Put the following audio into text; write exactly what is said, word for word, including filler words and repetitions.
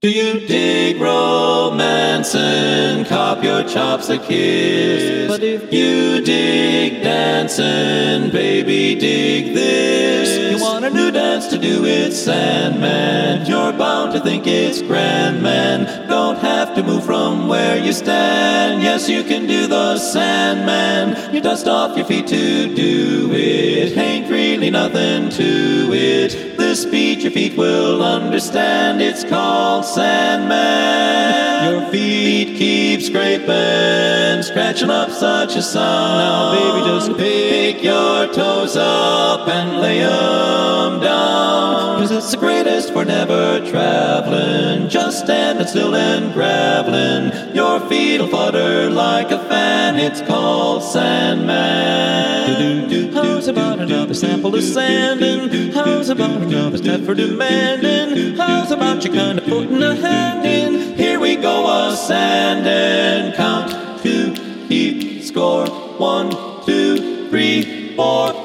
Do you dig romance and cop your chops a kiss? But if you dig dancing, baby, dig this. You want a new dance to do with Sandman. You're bound to think it's grand, man. Don't have to move from where you stand. Yes, you can do the Sandman. You dust off your feet to do it. Ain't really nothing to it. This beat your feet will understand. It's called Sandman. Your feet keep scraping, scratching up such a sound. Now baby, just pick your toes up and lay 'em down. Cause it's the greatest for never traveling, just standing still and graveling. Your feet'll flutter like a fan. It's called Sandman. How's about another sample of sanding? How's about another step for demanding? How's about you kind of putting a hand in? Here we go, a sanding. Count to keep score. One, two, three, four.